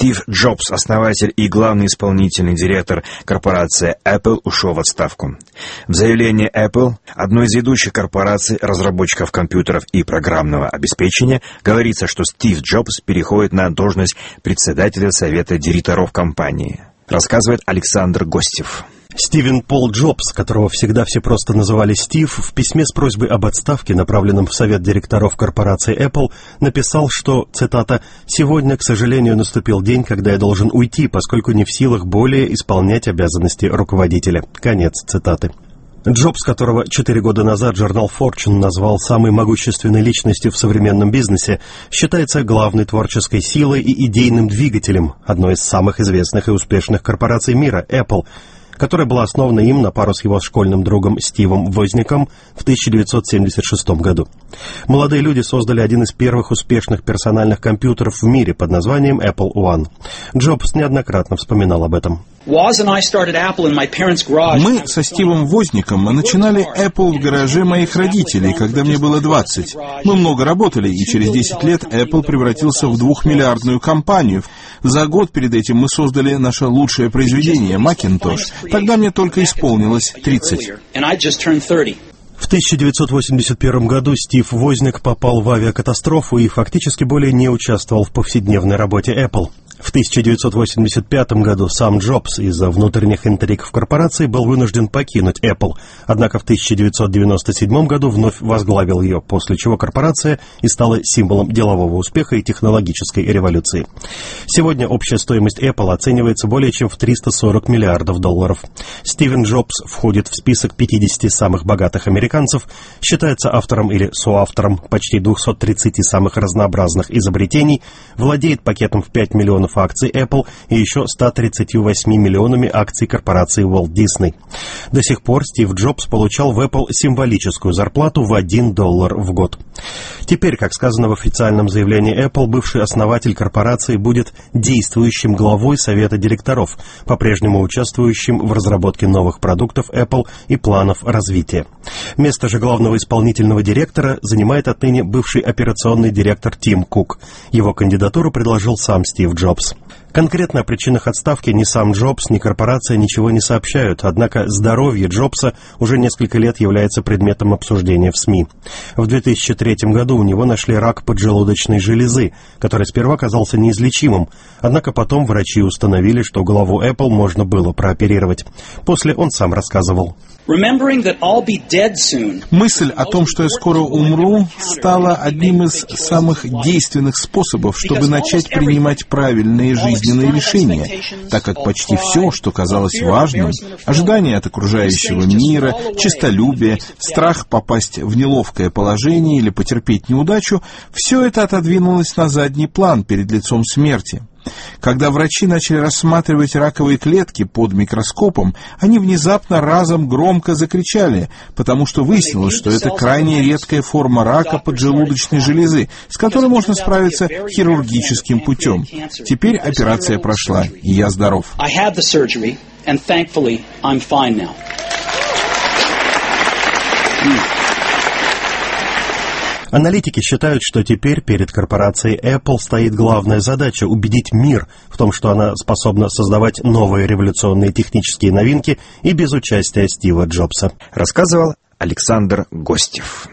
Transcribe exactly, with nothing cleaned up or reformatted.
Стив Джобс, основатель и главный исполнительный директор корпорации Apple, ушел в отставку. В заявлении Apple, одной из ведущих корпораций разработчиков компьютеров и программного обеспечения, говорится, что Стив Джобс переходит на должность председателя совета директоров компании. Рассказывает Александр Гостев. Стивен Пол Джобс, которого всегда все просто называли Стив, в письме с просьбой об отставке, направленном в совет директоров корпорации Apple, написал, что, цитата, «Сегодня, к сожалению, наступил день, когда я должен уйти, поскольку не в силах более исполнять обязанности руководителя». Конец цитаты. Джобс, которого четыре года назад журнал Fortune назвал самой могущественной личностью в современном бизнесе, считается главной творческой силой и идейным двигателем одной из самых известных и успешных корпораций мира – Apple, которая была основана им на пару с его школьным другом Стивом Возником в тысяча девятьсот семьдесят шестом году. Молодые люди создали один из первых успешных персональных компьютеров в мире под названием Apple One. Джобс неоднократно вспоминал об этом. Мы со Стивом Возником начинали Apple в гараже моих родителей, когда мне было двадцать. Мы много работали, и через десять лет Apple превратился в двухмиллиардную компанию. За год перед этим мы создали наше лучшее произведение, Macintosh. Тогда мне только исполнилось тридцать. В тысяча девятьсот восемьдесят первом году Стив Возник попал в авиакатастрофу и фактически более не участвовал в повседневной работе Apple. В тысяча девятьсот восемьдесят пятом году сам Джобс из-за внутренних интриг в корпорации был вынужден покинуть Apple, однако в тысяча девятьсот девяносто седьмом году вновь возглавил ее, после чего корпорация и стала символом делового успеха и технологической революции. Сегодня общая стоимость Apple оценивается более чем в триста сорок миллиардов долларов. Стивен Джобс входит в список пятидесяти самых богатых американцев, считается автором или соавтором почти двухсот тридцати самых разнообразных изобретений, владеет пакетом в пять миллионов акций Apple и еще ста тридцатью восьми миллионами акций корпорации Walt Disney. До сих пор Стив Джобс получал в Apple символическую зарплату в один доллар в год. Теперь, как сказано в официальном заявлении Apple, бывший основатель корпорации будет действующим главой совета директоров, по-прежнему участвующим в разработке новых продуктов Apple и планов развития. Место же главного исполнительного директора занимает отныне бывший операционный директор Тим Кук. Его кандидатуру предложил сам Стив Джобс. Конкретно о причинах отставки ни сам Джобс, ни корпорация ничего не сообщают, однако здоровье Джобса уже несколько лет является предметом обсуждения в СМИ. В две тысячи третьем году у него нашли рак поджелудочной железы, который сперва казался неизлечимым, однако потом врачи установили, что главу Apple можно было прооперировать. После он сам рассказывал. Мысль о том, что я скоро умру, стала одним из самых действенных способов, чтобы начать принимать правильные жизненные решения, так как почти все, что казалось важным, ожидания от окружающего мира, честолюбие, страх попасть в неловкое положение или потерпеть неудачу, все это отодвинулось на задний план перед лицом смерти. Когда врачи начали рассматривать раковые клетки под микроскопом, они внезапно разом громко закричали, потому что выяснилось, что это крайне редкая форма рака поджелудочной железы, с которой можно справиться хирургическим путем. Теперь операция прошла, и я здоров. Аналитики считают, что теперь перед корпорацией Apple стоит главная задача – убедить мир в том, что она способна создавать новые революционные технические новинки и без участия Стива Джобса. Рассказывал Александр Гостев.